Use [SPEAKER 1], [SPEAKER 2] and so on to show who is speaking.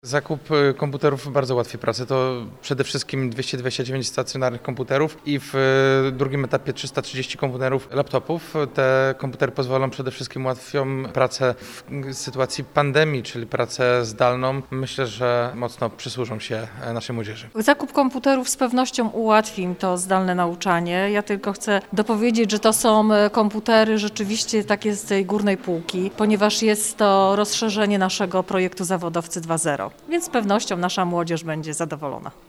[SPEAKER 1] Zakup komputerów bardzo ułatwi pracę. To przede wszystkim 229 stacjonarnych komputerów i w drugim etapie 330 komputerów, laptopów. Te komputery pozwolą przede wszystkim ułatwią pracę w sytuacji pandemii, czyli pracę zdalną. Myślę, że mocno przysłużą się naszej młodzieży.
[SPEAKER 2] Zakup komputerów z pewnością ułatwi im to zdalne nauczanie. Ja tylko chcę dopowiedzieć, że to są komputery rzeczywiście takie z tej górnej półki, ponieważ jest to rozszerzenie naszego projektu Zawodowcy 2.0. Więc z pewnością nasza młodzież będzie zadowolona.